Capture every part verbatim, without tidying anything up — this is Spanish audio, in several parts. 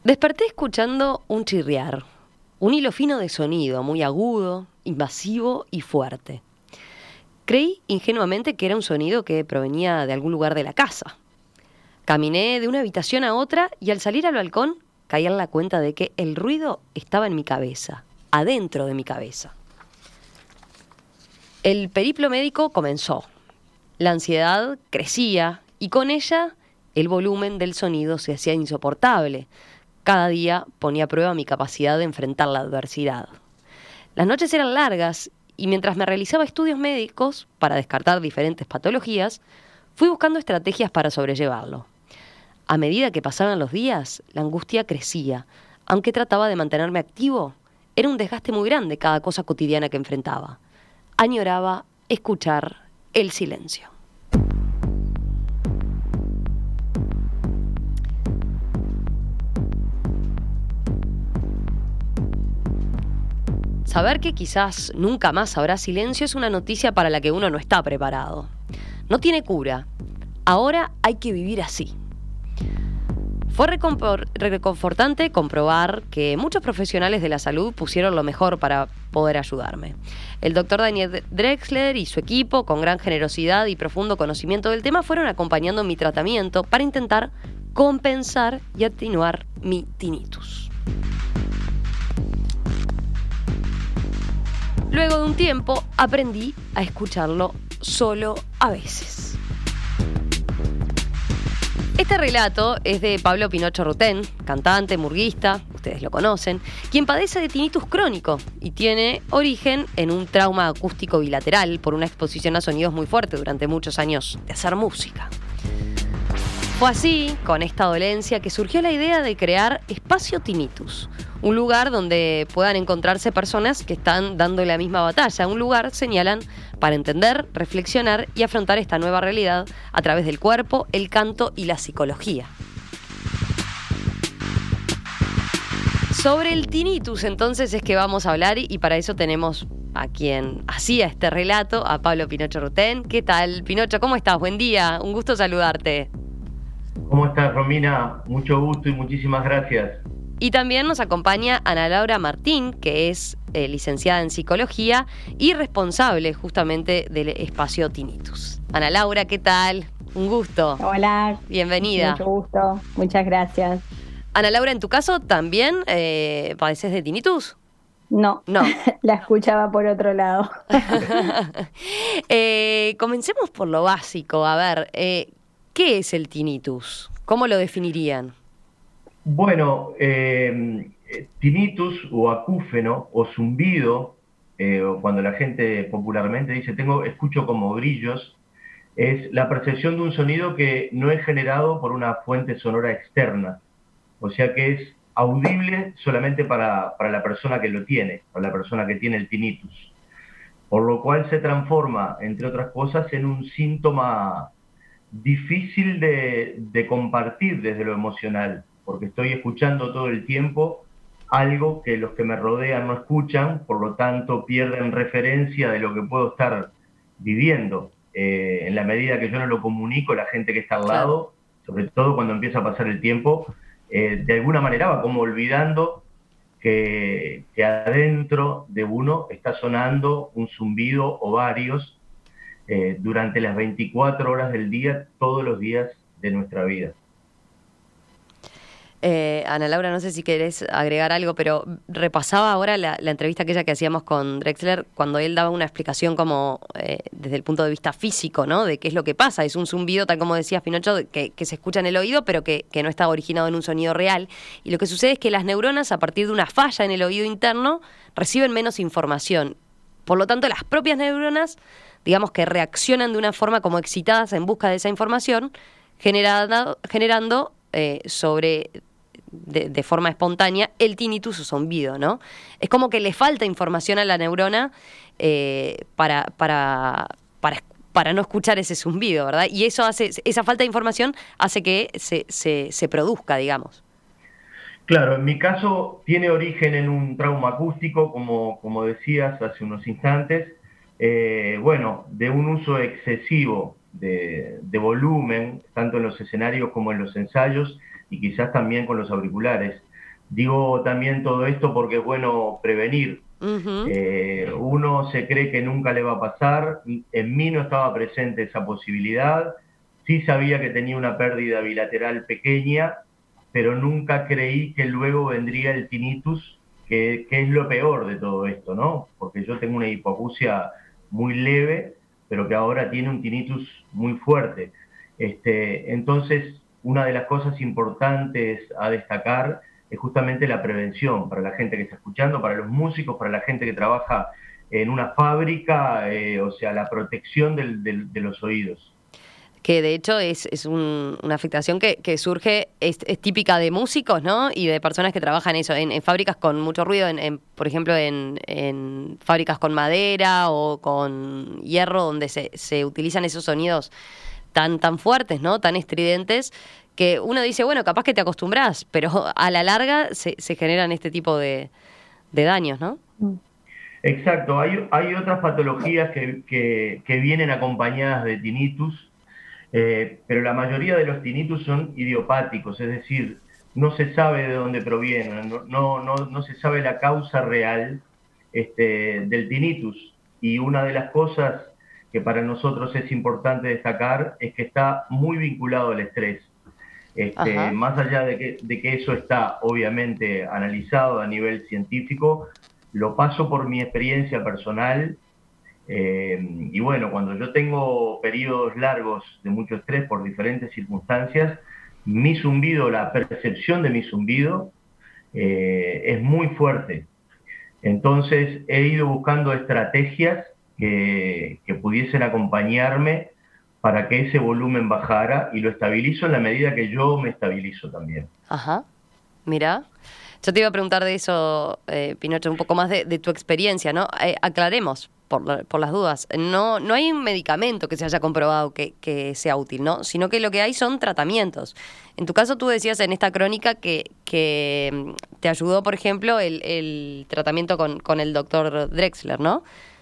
Desperté escuchando un chirriar, un hilo fino de sonido, muy agudo, invasivo y fuerte. Creí ingenuamente que era un sonido que provenía de algún lugar de la casa. Caminé de una habitación a otra y al salir al balcón caí en la cuenta de que el ruido estaba en mi cabeza, adentro de mi cabeza. El periplo médico comenzó. La ansiedad crecía y con ella el volumen del sonido se hacía insoportable. Cada día ponía a prueba mi capacidad de enfrentar la adversidad. Las noches eran largas y mientras me realizaba estudios médicos para descartar diferentes patologías, fui buscando estrategias para sobrellevarlo. A medida que pasaban los días, la angustia crecía. Aunque trataba de mantenerme activo, era un desgaste muy grande cada cosa cotidiana que enfrentaba. Añoraba escuchar el silencio. Saber que quizás nunca más habrá silencio es una noticia para la que uno no está preparado. No tiene cura. Ahora hay que vivir así. Fue recompor- reconfortante comprobar que muchos profesionales de la salud pusieron lo mejor para poder ayudarme. El doctor Daniel Drexler y su equipo, con gran generosidad y profundo conocimiento del tema, fueron acompañando mi tratamiento para intentar compensar y atenuar mi tinnitus. Luego de un tiempo, aprendí a escucharlo solo a veces. Este relato es de Pablo Pinocho Rutén, cantante, murguista, ustedes lo conocen, quien padece de tinnitus crónico y tiene origen en un trauma acústico bilateral por una exposición a sonidos muy fuerte durante muchos años de hacer música. Fue así, con esta dolencia, que surgió la idea de crear Espacio Tinnitus, un lugar donde puedan encontrarse personas que están dando la misma batalla, un lugar, señalan, para entender, reflexionar y afrontar esta nueva realidad a través del cuerpo, el canto y la psicología. Sobre el tinnitus, entonces, es que vamos a hablar y para eso tenemos a quien hacía este relato, a Pablo Pinocho Rutén. ¿Qué tal, Pinocho? ¿Cómo estás? Buen día, un gusto saludarte. ¿Cómo estás, Romina? Mucho gusto y muchísimas gracias. Y también nos acompaña Ana Laura Martín, que es eh, licenciada en psicología y responsable justamente del Espacio Tinnitus. Ana Laura, ¿qué tal? Un gusto. Hola. Bienvenida. Mucho gusto. Muchas gracias. Ana Laura, en tu caso, ¿también eh, padeces de tinnitus? No, No. La escuchaba por otro lado. eh, comencemos por lo básico. A ver, eh, ¿qué es el tinnitus? ¿Cómo lo definirían? Bueno, eh, tinnitus o acúfeno o zumbido, eh, o cuando la gente popularmente dice tengo, escucho como grillos, es la percepción de un sonido que no es generado por una fuente sonora externa. O sea que es audible solamente para, para la persona que lo tiene, para la persona que tiene el tinnitus. Por lo cual se transforma, entre otras cosas, en un síntoma difícil de, de compartir desde lo emocional, porque estoy escuchando todo el tiempo algo que los que me rodean no escuchan, por lo tanto pierden referencia de lo que puedo estar viviendo. Eh, en la medida que yo no lo comunico, la gente que está al lado, sobre todo cuando empieza a pasar el tiempo, eh, de alguna manera va como olvidando que, que adentro de uno está sonando un zumbido o varios eh, durante las veinticuatro horas del día, todos los días de nuestra vida. Eh, Ana Laura, no sé si querés agregar algo, pero repasaba ahora la, la entrevista aquella que hacíamos con Drexler cuando él daba una explicación como eh, desde el punto de vista físico, ¿no? De qué es lo que pasa. Es un zumbido, tal como decías, Pinocho, que, que se escucha en el oído, pero que, que no está originado en un sonido real. Y lo que sucede es que las neuronas, a partir de una falla en el oído interno, reciben menos información. Por lo tanto, las propias neuronas, digamos que reaccionan de una forma como excitadas en busca de esa información, generando, generando eh, sobre... De, de forma espontánea, el tinnitus o zumbido, ¿no? Es como que le falta información a la neurona eh, para, para, para, para no escuchar ese zumbido, ¿verdad? Y eso hace, esa falta de información hace que se, se, se produzca, digamos. Claro, en mi caso tiene origen en un trauma acústico, como, como decías hace unos instantes, eh, bueno, de un uso excesivo de, de volumen, tanto en los escenarios como en los ensayos, y quizás también con los auriculares. Digo también todo esto porque es bueno prevenir. Ujú. Eh, uno se cree que nunca le va a pasar, en mí no estaba presente esa posibilidad, sí sabía que tenía una pérdida bilateral pequeña, pero nunca creí que luego vendría el tinnitus, que, que es lo peor de todo esto, ¿no? Porque yo tengo una hipoacusia muy leve, pero que ahora tiene un tinnitus muy fuerte. Este, entonces, una de las cosas importantes a destacar es justamente la prevención para la gente que está escuchando, para los músicos, para la gente que trabaja en una fábrica, eh, o sea, la protección del, del, de los oídos. Que de hecho es, es un- una afectación que, que surge, es, es típica de músicos, ¿no? Y de personas que trabajan eso, en, en fábricas con mucho ruido, en, en, por ejemplo, en, en fábricas con madera o con hierro, donde se, se utilizan esos sonidos tan, tan fuertes, ¿no? Tan estridentes, que uno dice, bueno, capaz que te acostumbras, pero a la larga se, se generan este tipo de, de daños, ¿no? Exacto, hay, hay otras patologías que, que, que vienen acompañadas de tinnitus, eh, pero la mayoría de los tinnitus son idiopáticos, es decir, no se sabe de dónde provienen, no, no, no, no se sabe la causa real este, del tinnitus. Y una de las cosas que para nosotros es importante destacar es que está muy vinculado al estrés. Este, Ajá. más allá de que, de que eso está obviamente analizado a nivel científico, lo paso por mi experiencia personal. Eh, y bueno, cuando yo tengo periodos largos de mucho estrés por diferentes circunstancias, mi zumbido, la percepción de mi zumbido eh, es muy fuerte. Entonces he ido buscando estrategias que, que pudiesen acompañarme para que ese volumen bajara, y lo estabilizo en la medida que yo me estabilizo también. Ajá, mira. Yo te iba a preguntar de eso, eh, Pinocho, un poco más de, de tu experiencia, ¿no? Eh, aclaremos, por, la- por las dudas, no, no hay un medicamento que se haya comprobado que, que sea útil, ¿no? Sino que lo que hay son tratamientos. En tu caso, tú decías en esta crónica que, que mm, te ayudó, por ejemplo, el, el tratamiento con, con el doctor Drexler, ¿no?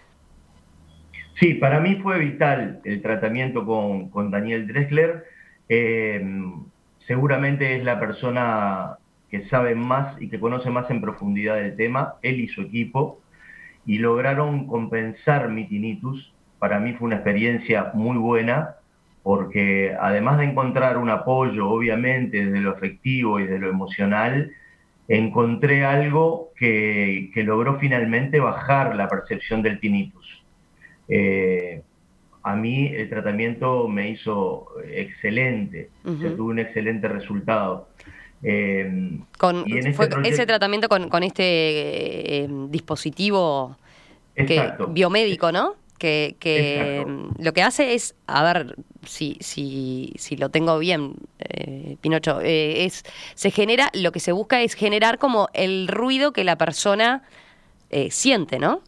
Sí, para mí fue vital el tratamiento con, con Daniel Drexler. Eh, Seguramente es la persona que sabe más y que conoce más en profundidad el tema, él y su equipo, y lograron compensar mi tinnitus. Para mí fue una experiencia muy buena, porque además de encontrar un apoyo, obviamente, desde lo afectivo y de lo emocional, encontré algo que, que logró finalmente bajar la percepción del tinnitus. Eh, a mí el tratamiento me hizo excelente, o sea, Ujú. tuve un excelente resultado. Eh, Con, y en fue este ese proyecto, tratamiento con, con este eh, dispositivo que exacto, biomédico, ¿no? Que, que exacto. mm, lo que hace es, a ver si, si, si lo tengo bien, eh, Pinocho, eh, es, se genera, lo que se busca es generar como el ruido que la persona eh, siente, ¿no?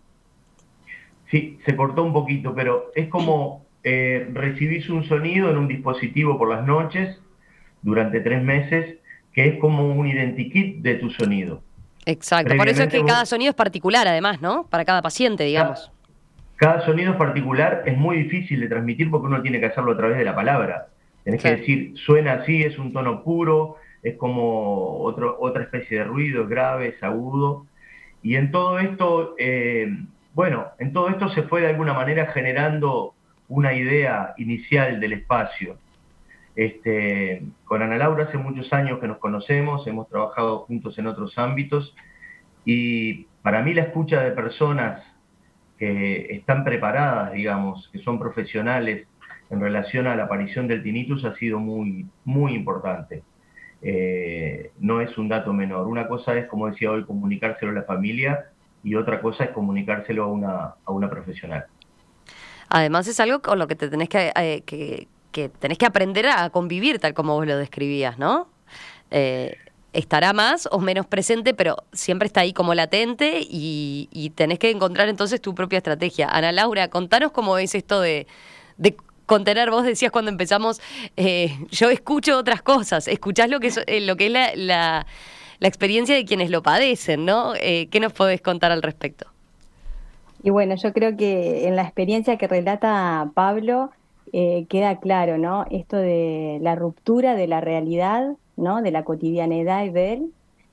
Sí, se cortó un poquito, pero es como eh, recibís un sonido en un dispositivo por las noches durante tres meses, que es como un identikit de tu sonido. Exacto, por eso es Previamente que cada vos, sonido es particular además, ¿no? Para cada paciente, ca- digamos. cada sonido particular es muy difícil de transmitir porque uno tiene que hacerlo a través de la palabra. Tenés que Claro. decir, suena así, es un tono puro, es como otro, otra especie de ruido, es grave, es agudo. Y en todo esto, eh, bueno, en todo esto se fue de alguna manera generando una idea inicial del espacio. Este, con Ana Laura hace muchos años que nos conocemos, hemos trabajado juntos en otros ámbitos, y para mí la escucha de personas que están preparadas, digamos, que son profesionales en relación a la aparición del tinnitus ha sido muy, muy importante. Eh, no es un dato menor. Una cosa es, como decía hoy, comunicárselo a la familia, y otra cosa es comunicárselo a una, a una profesional. Además es algo con lo que te tenés que, eh, que, que tenés que aprender a convivir, tal como vos lo describías, ¿no? Eh, estará más o menos presente, pero siempre está ahí como latente y, y tenés que encontrar entonces tu propia estrategia. Ana Laura, contanos cómo es esto de, de contener. Vos decías cuando empezamos, eh, yo escucho otras cosas, escuchás lo que es, eh, lo que es la, la, la experiencia de quienes lo padecen, ¿no? Eh, ¿qué nos podés contar al respecto? Y bueno, yo creo que en la experiencia que relata Pablo eh, queda claro, ¿no? Esto de la ruptura de la realidad, ¿no? De la cotidianidad de él,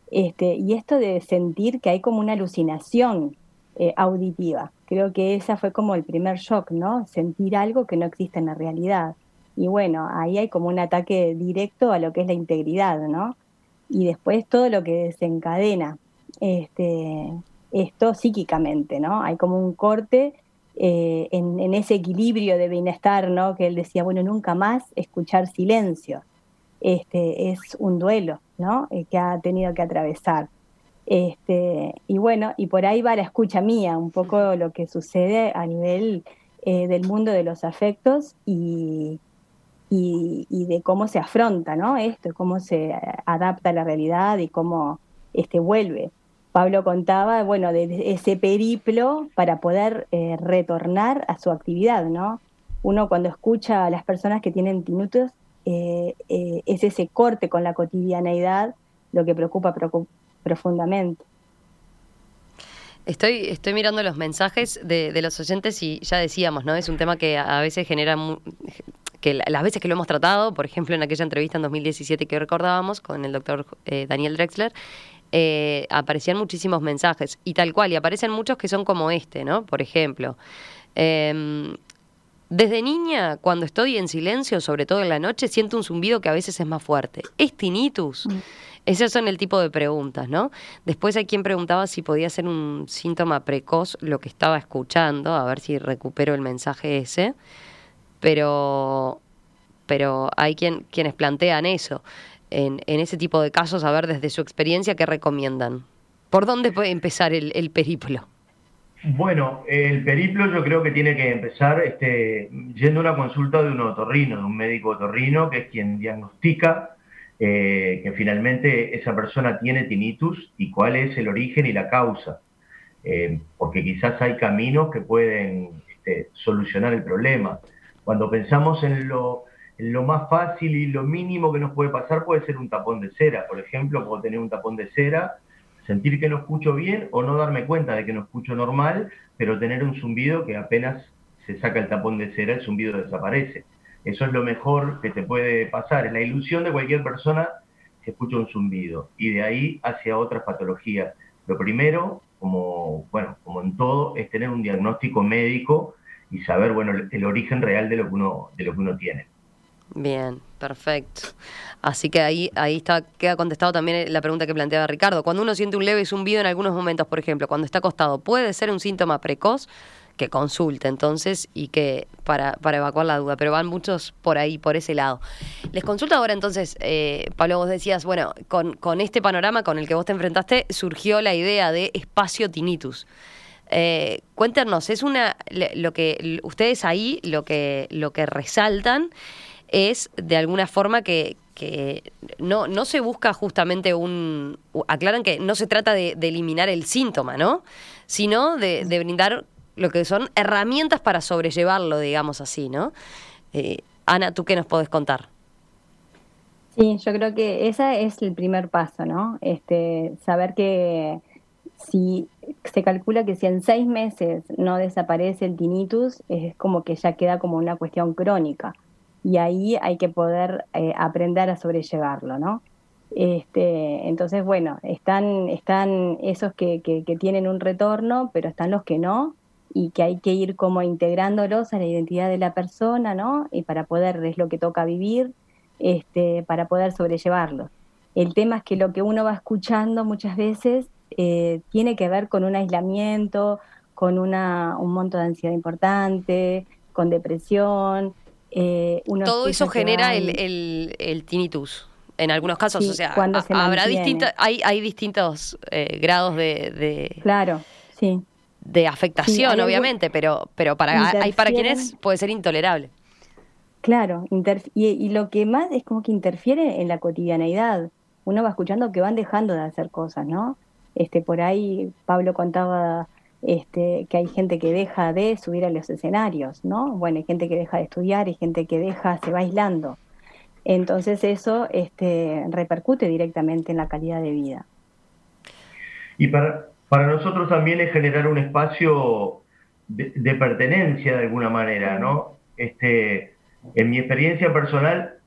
Este, y esto de sentir que hay como una alucinación eh, auditiva. Creo que esa fue como el primer shock, ¿no? Sentir algo que no existe en la realidad. Y bueno, ahí hay como un ataque directo a lo que es la integridad, ¿no? Y después todo lo que desencadena este, esto psíquicamente, ¿no? Hay como un corte eh, en, en ese equilibrio de bienestar, ¿no? Que él decía, bueno, nunca más escuchar silencio. Este, es un duelo, ¿no? Eh, que ha tenido que atravesar. Este, y bueno, y por ahí va la escucha mía, un poco lo que sucede a nivel eh, del mundo de los afectos y, y, y de cómo se afronta, ¿no? Esto, cómo se adapta a la realidad y cómo este, vuelve. Pablo contaba, bueno, de ese periplo para poder eh, retornar a su actividad, ¿no? Uno cuando escucha a las personas que tienen tinnitus, eh, eh, es ese corte con la cotidianeidad lo que preocupa preocup- profundamente. Estoy, estoy mirando los mensajes de, de los oyentes y ya decíamos, ¿no? Es un tema que a veces genera, mu- que la- las veces que lo hemos tratado, por ejemplo en aquella entrevista en dos mil diecisiete que recordábamos con el doctor eh, Daniel Drexler, eh, aparecían muchísimos mensajes y tal cual, y aparecen muchos que son como este, ¿no? Por ejemplo, em, desde niña, cuando estoy en silencio, sobre todo en la noche, siento un zumbido que a veces es más fuerte. ¿Es tinnitus? Mm. Esos son el tipo de preguntas, ¿no? Después hay quien preguntaba si podía ser un síntoma precoz lo que estaba escuchando, a ver si recupero el mensaje ese, pero, pero hay quien, quienes plantean eso. En, en ese tipo de casos, a ver desde su experiencia, ¿qué recomiendan? ¿Por dónde puede empezar el, el periplo? Bueno, el periplo yo creo que tiene que empezar este, yendo a una consulta de un otorrino, de un médico otorrino, que es quien diagnostica eh, que finalmente esa persona tiene tinnitus y cuál es el origen y la causa. Eh, porque quizás hay caminos que pueden este, solucionar el problema. Cuando pensamos en lo, en lo más fácil y lo mínimo que nos puede pasar, puede ser un tapón de cera. Por ejemplo, puedo tener un tapón de cera, sentir que no escucho bien o no darme cuenta de que no escucho normal, pero tener un zumbido que apenas se saca el tapón de cera, el zumbido desaparece. Eso es lo mejor que te puede pasar. Es la ilusión de cualquier persona que escucha un zumbido. Y de ahí hacia otras patologías. Lo primero, como, bueno, como en todo, es tener un diagnóstico médico y saber, bueno, el, el origen real de lo que uno, de lo que uno tiene. Bien, perfecto. Así que ahí, ahí está, queda contestado también la pregunta que planteaba Ricardo. Cuando uno siente un leve zumbido en algunos momentos, por ejemplo, cuando está acostado, ¿puede ser un síntoma precoz? Que consulte entonces y que para, para evacuar la duda, pero van muchos por ahí, por ese lado. Les consulto ahora entonces, eh, Pablo, vos decías, bueno, con, con este panorama con el que vos te enfrentaste, surgió la idea de espacio tinnitus. Eh, cuéntanos, es una, lo que ustedes ahí, lo que, lo que resaltan es de alguna forma que, que no, no se busca justamente un... Aclaran que no se trata de, de eliminar el síntoma, ¿no? Sino de, de brindar lo que son herramientas para sobrellevarlo, digamos así, ¿no? Eh, Ana, ¿tú qué nos podés contar? Sí, yo creo que ese es el primer paso, ¿no? Este, saber que si se calcula que si en seis meses no desaparece el tinnitus, es como que ya queda como una cuestión crónica. Y ahí hay que poder eh, aprender a sobrellevarlo, ¿no? Este, entonces, bueno, están, están esos que, que, que tienen un retorno, pero están los que no, y que hay que ir como integrándolos a la identidad de la persona, ¿no? Y para poder, es lo que toca vivir, este, para poder sobrellevarlos. El tema es que lo que uno va escuchando muchas veces eh, tiene que ver con un aislamiento, con una, un monto de ansiedad importante, con depresión. Eh, uno Todo eso escucha que genera el, van, el, el tinnitus. En algunos casos, o sí, sea, cuando a- se habrá distintos, mantiene. hay, hay distintos eh, grados de, de, Claro, sí, de sí, afectación, hay algún, obviamente, pero, pero para, hay para quienes interfieren, puede ser intolerable. claro, interf- y, y lo que más es como que interfiere en la cotidianeidad. Uno va escuchando que van dejando de hacer cosas, ¿no? Este, por ahí Pablo contaba este, que hay gente que deja de subir a los escenarios, ¿no? Bueno, hay gente que deja de estudiar, hay gente que deja, se va aislando. Entonces eso este, repercute directamente en la calidad de vida. Y para, para nosotros también es generar un espacio de, de pertenencia de alguna manera, ¿no? Este, en mi experiencia personal,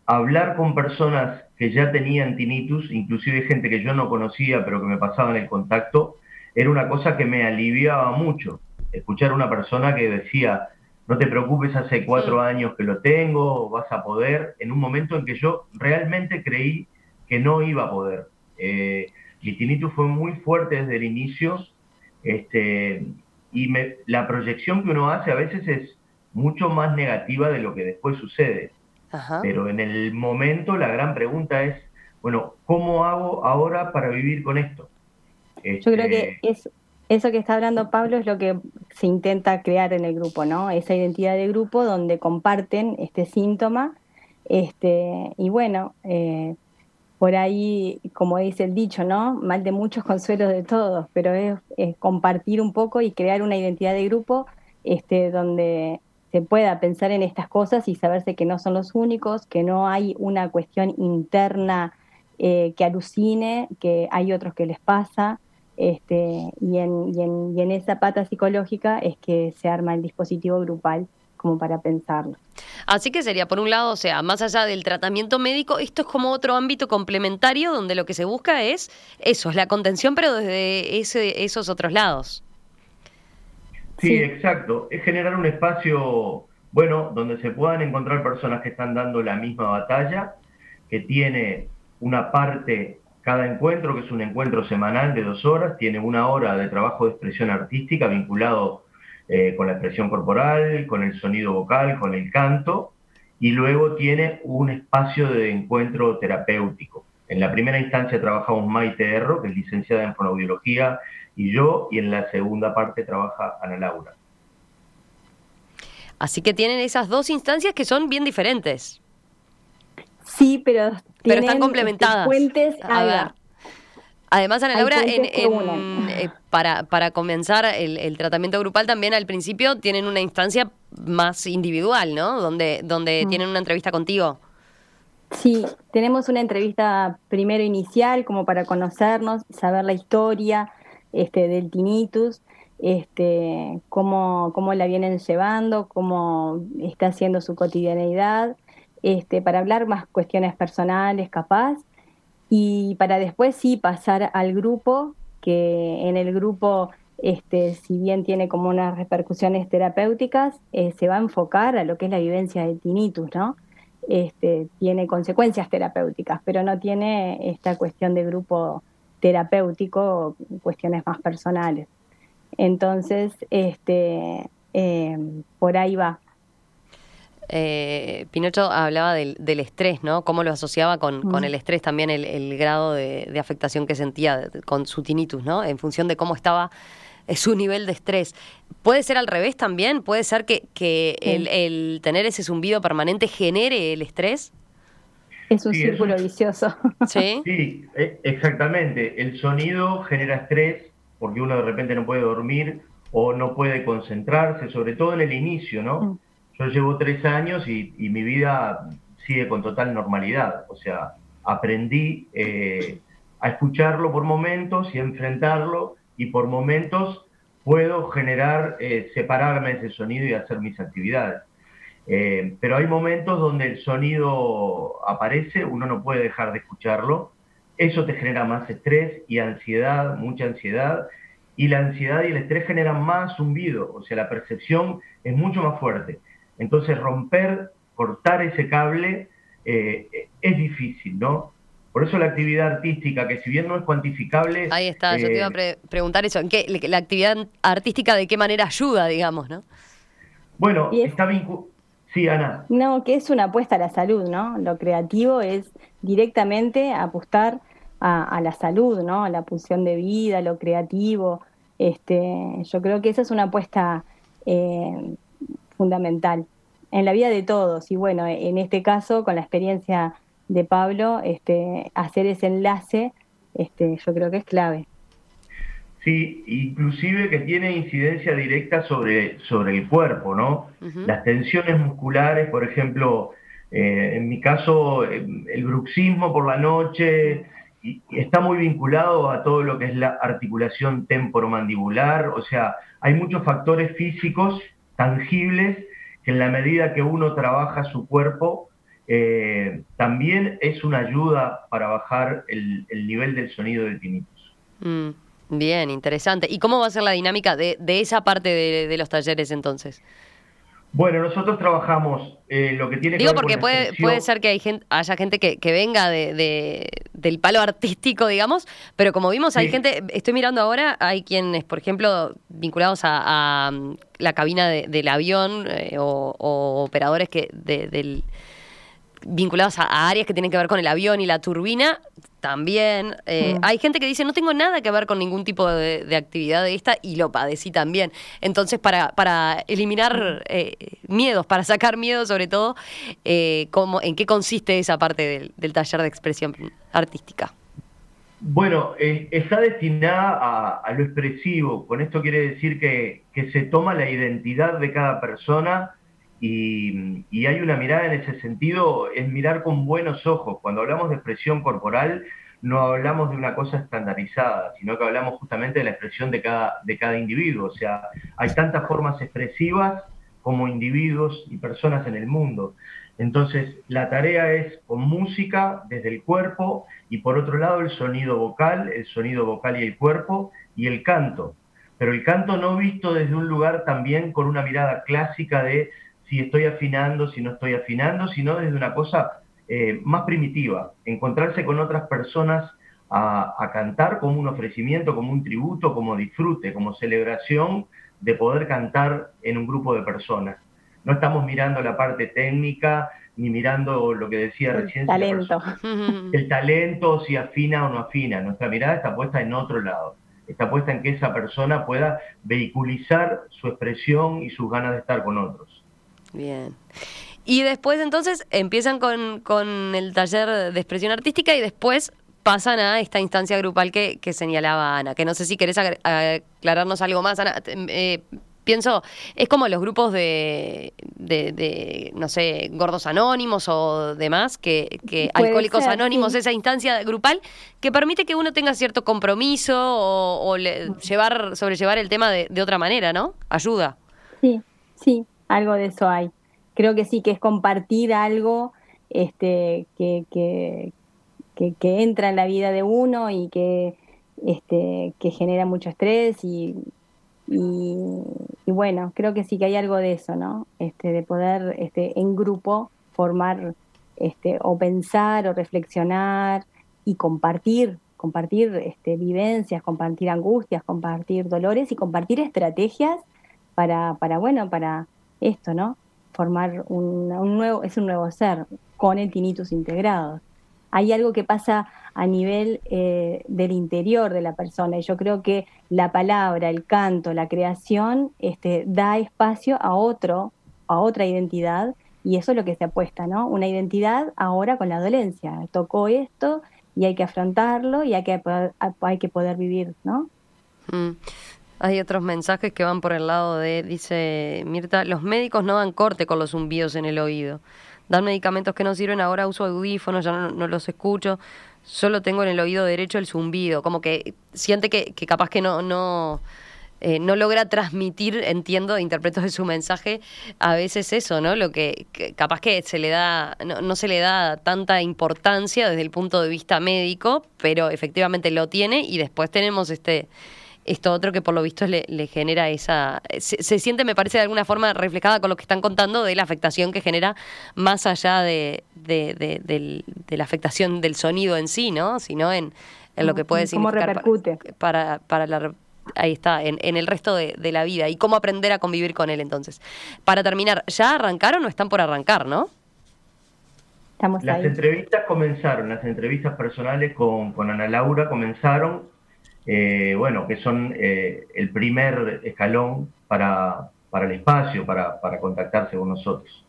hablar con personas que ya tenían tinnitus, inclusive gente que yo no conocía, pero que me pasaban el contacto, era una cosa que me aliviaba mucho. Escuchar a una persona que decía, no te preocupes, hace cuatro años que lo tengo, vas a poder, en un momento en que yo realmente creí que no iba a poder. Eh, mi tinnitus fue muy fuerte desde el inicio, este, y me, la proyección que uno hace a veces es mucho más negativa de lo que después sucede. Ajá. Pero en el momento la gran pregunta es, bueno, ¿cómo hago ahora para vivir con esto? Yo creo que Este, es, eso que está hablando Pablo es lo que se intenta crear en el grupo, ¿no? Esa identidad de grupo donde comparten este síntoma. Este, y bueno, eh, por ahí, como dice el dicho, ¿no? Mal de muchos, consuelos de todos, pero es, es compartir un poco y crear una identidad de grupo este, donde se pueda pensar en estas cosas y saberse que no son los únicos, que no hay una cuestión interna eh, que alucine, que hay otros que les pasa, este, y, en, y, en, y en esa pata psicológica es que se arma el dispositivo grupal como para pensarlo. Así que sería, por un lado, o sea, más allá del tratamiento médico, esto es como otro ámbito complementario donde lo que se busca es eso, es la contención, pero desde ese, esos otros lados. sí, sí, exacto. Es generar un espacio, bueno, donde se puedan encontrar personas que están dando la misma batalla, que tiene una parte, cada encuentro, que es un encuentro semanal de dos horas, tiene una hora de trabajo de expresión artística vinculado eh, con la expresión corporal, con el sonido vocal, con el canto, y luego tiene un espacio de encuentro terapéutico. En la primera instancia trabajamos Maite Erro, que es licenciada en fonoaudiología, y yo, y en la segunda parte trabaja Ana Laura. Así que tienen esas dos instancias que son bien diferentes. Sí, pero, pero están complementadas. Este, puentes, a ver. Además, Ana Laura, en, en, eh, para, para comenzar el, el tratamiento grupal también al principio tienen una instancia más individual, ¿no? Donde, donde mm. tienen una entrevista contigo. Sí, tenemos una entrevista primero inicial como para conocernos, saber la historia este, del tinnitus, este, cómo, cómo la vienen llevando, cómo está haciendo su cotidianeidad, este, para hablar más cuestiones personales capaz, y para después sí pasar al grupo, que en el grupo, este, si bien tiene como unas repercusiones terapéuticas, eh, se va a enfocar a lo que es la vivencia del tinnitus, ¿no? Este, tiene consecuencias terapéuticas, pero no tiene esta cuestión de grupo terapéutico, cuestiones más personales. Entonces, este, eh, por ahí va. Eh, Pinocho hablaba del, del estrés, ¿no? Cómo lo asociaba con, mm. con el estrés también, el, el grado de, de afectación que sentía con su tinnitus, ¿no? En función de cómo estaba su nivel de estrés. ¿Puede ser al revés también? ¿Puede ser que, que sí. el, el tener ese zumbido permanente genere el estrés? Es un sí, círculo es un... vicioso. ¿Sí? Sí, exactamente. El sonido genera estrés porque uno de repente no puede dormir o no puede concentrarse, sobre todo en el inicio, ¿no? Mm. Yo llevo tres años y, y mi vida sigue con total normalidad. O sea, aprendí eh, a escucharlo por momentos y a enfrentarlo, y por momentos puedo generar, eh, separarme de ese sonido y hacer mis actividades. Eh, pero hay momentos donde el sonido aparece, uno no puede dejar de escucharlo. Eso te genera más estrés y ansiedad, mucha ansiedad. Y la ansiedad y el estrés generan más zumbido, o sea, la percepción es mucho más fuerte. Entonces romper, cortar ese cable eh, es difícil, ¿no? Por eso la actividad artística, que si bien no es cuantificable... Ahí está, eh, yo te iba a pre preguntar eso, ¿en qué, la actividad artística de qué manera ayuda, digamos, ¿no? Bueno, es, está vinculado... Sí, Ana. No, que es una apuesta a la salud, ¿no? Lo creativo es directamente apostar a, a la salud, ¿no? A la pulsión de vida, lo creativo. Este, yo creo que esa es una apuesta eh, fundamental en la vida de todos. Y bueno, en este caso, con la experiencia de Pablo, este, hacer ese enlace, este, yo creo que es clave. Sí, inclusive que tiene incidencia directa sobre, sobre el cuerpo, ¿no? Uh-huh. Las tensiones musculares, por ejemplo, eh, en mi caso, el bruxismo por la noche, y, y está muy vinculado a todo lo que es la articulación temporomandibular. O sea, hay muchos factores físicos tangibles que en la medida que uno trabaja su cuerpo, eh, también es una ayuda para bajar el, el nivel del sonido del tinnitus. Mm, bien, interesante. ¿Y cómo va a ser la dinámica de, de esa parte de, de los talleres entonces? Bueno, nosotros trabajamos eh, lo que tiene que Digo ver con porque la puede, expresión. puede ser que hay gente, haya gente que, que venga de, de- del palo artístico, digamos, pero como vimos, hay Sí. gente, estoy mirando ahora, hay quienes, por ejemplo, vinculados a, a, mm, la cabina de- del avión eh, o, o operadores que de- del vinculados a, a áreas que tienen que ver con el avión y la turbina, también. Eh, Mm. hay gente que dice, no tengo nada que ver con ningún tipo de, de actividad de esta y lo padecí también. Entonces, para, para eliminar eh, miedos, para sacar miedos sobre todo, eh, ¿cómo, ¿en qué consiste esa parte del, del taller de expresión artística? Bueno, eh, está destinada a, a lo expresivo. Con esto quiere decir que, que se toma la identidad de cada persona y, y hay una mirada en ese sentido, es mirar con buenos ojos. Cuando hablamos de expresión corporal, no hablamos de una cosa estandarizada, sino que hablamos justamente de la expresión de cada, de cada individuo. O sea, hay tantas formas expresivas como individuos y personas en el mundo. Entonces, la tarea es con música desde el cuerpo y por otro lado el sonido vocal, el sonido vocal y el cuerpo y el canto. Pero el canto no visto desde un lugar también con una mirada clásica de si estoy afinando, si no estoy afinando, sino desde una cosa eh, más primitiva, encontrarse con otras personas a, a cantar como un ofrecimiento, como un tributo, como disfrute, como celebración de poder cantar en un grupo de personas. No estamos mirando la parte técnica, ni mirando lo que decía El recién, si la talento. persona, el talento, si afina o no afina. Nuestra mirada está puesta en otro lado. Está puesta en que esa persona pueda vehiculizar su expresión y sus ganas de estar con otros. Bien. Y después entonces empiezan con, con el taller de expresión artística y después pasan a esta instancia grupal que, que señalaba Ana, que no sé si querés agre- aclararnos algo más, Ana. Eh, pienso, es como los grupos de, de, de, no sé, gordos anónimos o demás, que, que Puede alcohólicos ser, anónimos, sí. esa instancia grupal que permite que uno tenga cierto compromiso o, o le- llevar, sobrellevar el tema de, de otra manera, ¿no? Ayuda. Sí, sí, algo de eso hay. Creo que sí, que es compartir algo este, que, que, que, que entra en la vida de uno y que, este, que genera mucho estrés y, y, y bueno, creo que sí que hay algo de eso, ¿no? Este, de poder este, en grupo formar este, o pensar o reflexionar y compartir, compartir este, vivencias, compartir angustias, compartir dolores y compartir estrategias para, para bueno, para esto, ¿no? Formar un, un nuevo, es un nuevo ser con el tinnitus integrado. Hay algo que pasa a nivel eh, del interior de la persona y yo creo que la palabra, el canto, la creación, este, da espacio a otro, a otra identidad y eso es lo que se apuesta, ¿no? Una identidad ahora con la dolencia. Tocó esto y hay que afrontarlo y hay que, hay que poder vivir, ¿no? Mm. Hay otros mensajes que van por el lado de, dice Mirta, los médicos no dan corte con los zumbidos en el oído. Dan medicamentos que no sirven, ahora uso audífonos, ya no, no los escucho. Solo tengo en el oído derecho el zumbido. Como que siente que, que capaz que no, no, eh, no logra transmitir, entiendo, interpreto de su mensaje, a veces eso, ¿no? Lo que, que capaz que se le da, no, no se le da tanta importancia desde el punto de vista médico, pero efectivamente lo tiene y después tenemos este... esto otro que por lo visto le, le genera esa... Se, se siente, me parece, de alguna forma reflejada con lo que están contando de la afectación que genera más allá de, de, de, de, de la afectación del sonido en sí, ¿no? Sino en, en lo que puede ¿Cómo significar repercute? para, para, para la... Ahí está, en, en el resto de, de la vida y cómo aprender a convivir con él entonces. Para terminar, ¿ya arrancaron o están por arrancar, no? Estamos Las ahí. entrevistas comenzaron, las entrevistas personales con, con Ana Laura comenzaron, eh, bueno, que son eh, el primer escalón para, para el espacio, para, para contactarse con nosotros.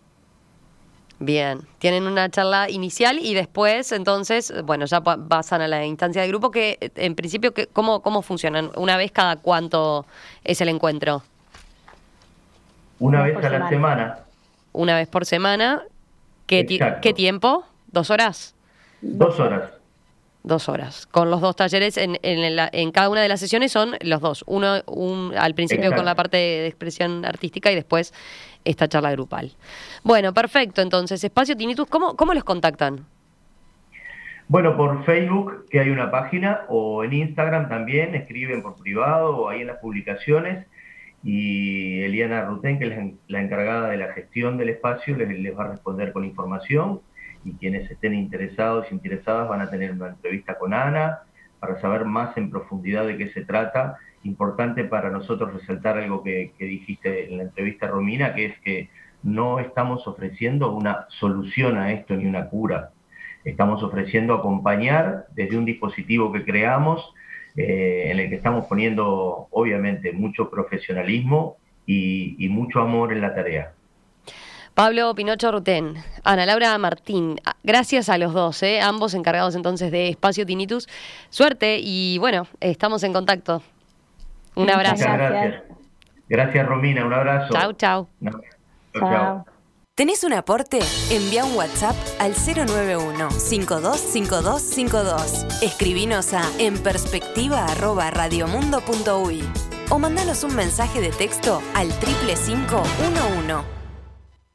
Bien, tienen una charla inicial y después, entonces, bueno, ya pa- pasan a la instancia de grupo que, eh, en principio, que, ¿cómo, ¿cómo funcionan? ¿Una vez cada cuánto es el encuentro? Una Una vez vez por a la semana. semana, ¿Una vez por semana? ¿Qué, ti- exacto, ¿Qué tiempo? ¿Dos horas? dos horas. Dos horas. Con los dos talleres, en, en, la, en cada una de las sesiones son los dos. Uno un, al principio Exacto. con la parte de expresión artística y después esta charla grupal. Bueno, perfecto. Entonces, Espacio Tinnitus, ¿cómo, cómo los contactan? Bueno, por Facebook, que hay una página, o en Instagram también, escriben por privado o ahí en las publicaciones. Y Eliana Ruten, que es la encargada de la gestión del espacio, les, les va a responder con información. Y quienes estén interesados y interesadas van a tener una entrevista con Ana para saber más en profundidad de qué se trata. Importante para nosotros resaltar algo que, que dijiste en la entrevista, Romina, que es que no estamos ofreciendo una solución a esto ni una cura. Estamos ofreciendo acompañar desde un dispositivo que creamos, eh, en el que estamos poniendo, obviamente, mucho profesionalismo y, y mucho amor en la tarea. Pablo Pinocho Ruten, Ana Laura Martín, gracias a los dos, ¿eh? Ambos encargados entonces de Espacio Tinnitus. Suerte y bueno, estamos en contacto. Un Muchas abrazo. Muchas gracias. Gracias, Romina, un abrazo. Chau, chau. No. Chau, Chao. chau. ¿Tenés un aporte? Envía un WhatsApp al cero nueve uno, cinco dos cinco dos cinco dos. Escribinos a enperspectiva arroba radiomundo punto uy o mandanos un mensaje de texto al triple cinco uno uno.